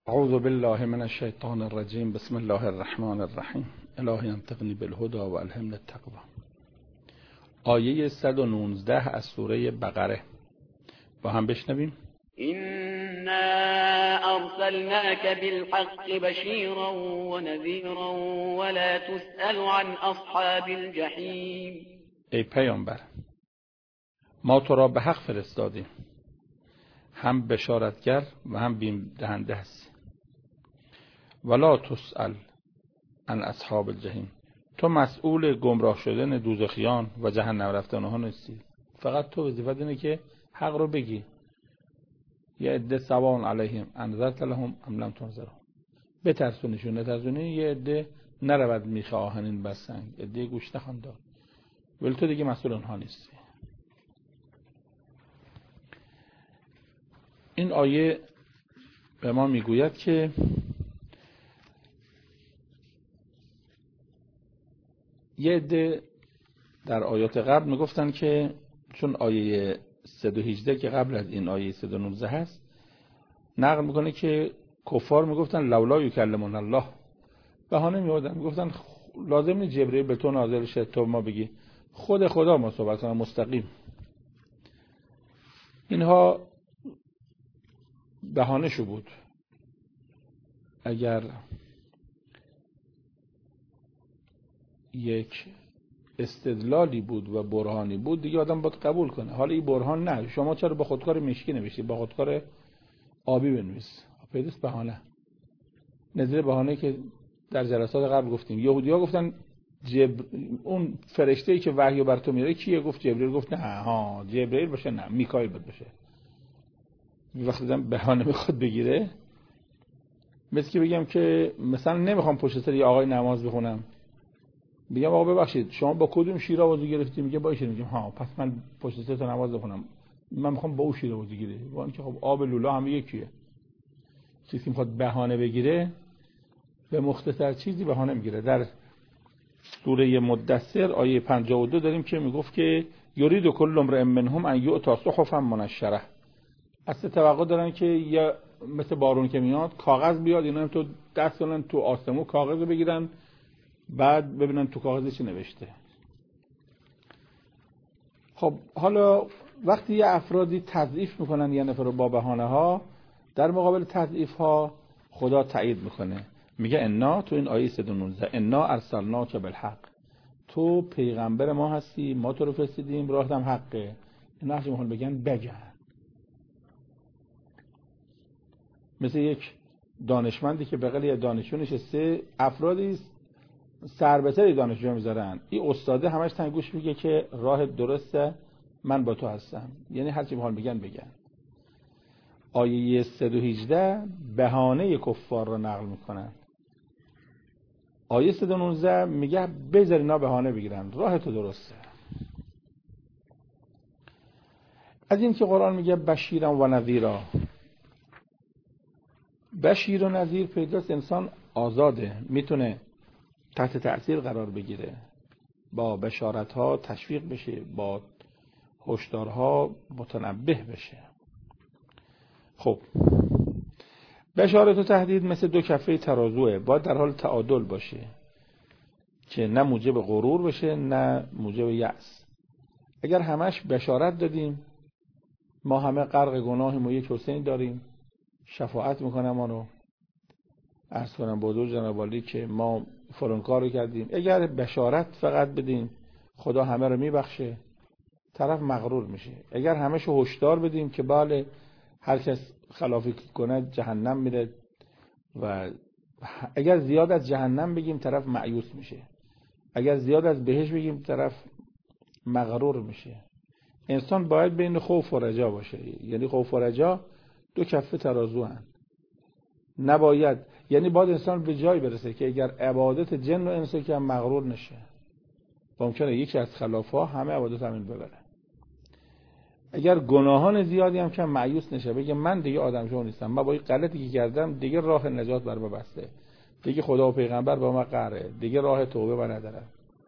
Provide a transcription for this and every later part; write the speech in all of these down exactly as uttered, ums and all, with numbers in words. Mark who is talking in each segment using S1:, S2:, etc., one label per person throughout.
S1: اعوذ بالله من الشیطان الرجیم. بسم الله الرحمن الرحیم. الهی انطقنی بالهدی و الهمنی التقوی. آیه صد و نوزده از سوره بقره با هم بشنویم.
S2: إنا أرسلناك بالحق بشيرا ونذيرا ولا تسأل عن أصحاب الجحيم.
S1: ای پیامبر، ما تو را به حق فرستادیم، هم بشارتگر و هم بیم دهنده هستی. ولا تسأل عن اصحاب الجحیم، تو مسئول گمراه شدن دوزخیان و جهنم رفتن ها نیستی. فقط تو وظیفت اینه که حق رو بگی. یه عده سواء علیهم انذرت لهم ام لم تنذرهم، بترسونشون نترسونی. یه عده نرود میخه آهنین بسنگ، عده گوش نخوان داد، ولی تو دیگه مسئول اونها نیستی. این آیه به ما میگوید که یه عده در آیات قبل میگفتن که چون آیه صد و هجده که قبل از این آیه صد و نوزده هست نقل میکنه که کفار میگفتن لولا یکلمنا الله، بهانه میوردن میگفتن لازم نیست جبرئیل به تو نازل شه تو ما بگی خود خدا ما صحبت کنه مستقیم. اینها بهانه شو بود. اگر یک استدلالی بود و برهانی بود دیگه آدم باید قبول کنه. حالا این برهان نه، شما چرا با خودکار مشکی نوشتی، با خودکار آبی بنویس. پیداست بهانه. نظیر بهانه که در جلسات قبل گفتیم، یهودی‌ها گفتن جبر... اون فرشته‌ای که وحی بر تو میاره کیه؟ گفت جبرئیل. گفت نه ها جبرئیل باشه، نه میکائیل باشه. وقتی دم بهانه میخواد بگیره، مثل که بگم که مثلا نمیخوام پشت سر یه آقای نماز بخونم، میگم آقا ببخشید شما با کدوم شیر آوازی گرفتی؟ میگه با این. میگم ها پس من پشت سر تو نماز بخونم، من میخوام با اون شیر آوازی گیره. با اینکه خب آب لولا هم یکیه. چیزی که میخواد بهانه بگیره به مختصر چیزی بهانه میگیره. در سوره مدثر آیه پنجاه و دو داریم که میگفت که یرید کل امرئ منهم ان یؤتی صحفا منشره. اصلا توقع دارن که یا مثل بارون که میاد کاغذ بیاد، اینا هم تو دست کنن تو آسمون کاغذ بگیرن بعد ببینن تو کاغذ چی نوشته. خب حالا وقتی یه افرادی تضعیف میکنن یه نفر رو با بهانه ها، در مقابل تضعیف ها خدا تایید میکنه، میگه انا، تو این آیه صد و نوزده، انا ارسلناک بالحق، تو پیغمبر ما هستی، ما تو رو فرستادیم، راهت هم حقه. اینا هرچی میخوان بگن بگن. مثل یک دانشمندی که بغل یه دانشجو نشسته، افرادی سربسری دانشجو میذارن، این استاده همش تنگوش میگه که راه درسته، من با تو هستم. یعنی هرچی میخوان بگن بگن. آیه صد و هجده بهانه کفار رو نقل میکنن. آیه صد و نوزده میگه بذار اینا بهانه بگیرن، راه تو درسته. از این که قرآن میگه بشیرا و نذیرا، بشیر و نذیر پیداست انسان آزاده، میتونه تحت تأثیر قرار بگیره، با بشارت‌ها تشویق بشه، با هشدارها متنبه بشه. خب بشارت و تهدید مثل دو کفه ترازوه، باید در حال تعادل باشه که نه موجب غرور بشه نه موجب یأس. اگر همش بشارت دادیم ما همه غرق گناهیم و یک حسین داریم، شفاعت میکنم ما رو، عرض کنم بزرگ جناب عالی که ما فلان کار رو کردیم. اگر بشارت فقط بدیم خدا همه رو میبخشه، طرف مغرور میشه. اگر همش هشدار بدیم که بله هر کس خلافی کنه جهنم میره، و اگر زیاد از جهنم بگیم طرف مایوس میشه، اگر زیاد از بهشت بگیم طرف مغرور میشه. انسان باید بین خوف و رجا باشه. یعنی خوف و رجا دو کفه ترازو هستند. نباید، یعنی باید انسان به جای برسه که اگر عبادت جن و انس که مغرور نشه. ممکنه یکی از خلافا همه عبادت همین ببره. اگر گناهان زیادی هم که مایوس نشه، بگه من دیگه آدم شو نیستم، من با این غلطی که کردم دیگه راه نجات بر من بسته، دیگه خدا و پیغمبر با من قهره، دیگه راه توبه من نداره.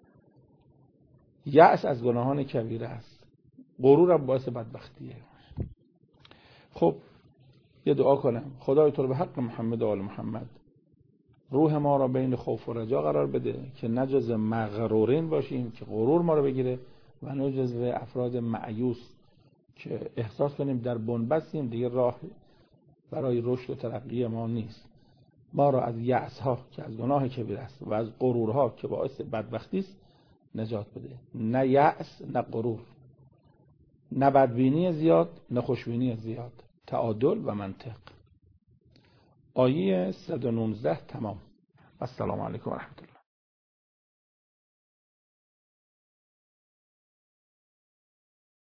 S1: یأس از گناهان کبیره است. غرور هم باعث بدبختیه. خب یه دعا کنم: خدای تو رو به حق محمد و آل محمد روح ما را بین خوف و رجا قرار بده که نه جز مغرورین باشیم که غرور ما رو بگیره و نه جز افراد مایوس که احساس کنیم در بنبستیم دیگه راه برای رشد و ترقی ما نیست. ما را از یأس ها که از گناه کبیر است و از غرورها که باعث بدبختی است نجات بده. نه یأس نه غرور، نه بدبینی زیاد نه خوشبینی زیاد، تعادل و منطق. آیه صد و نوزده تمام. السلام علیکم و رحمت الله.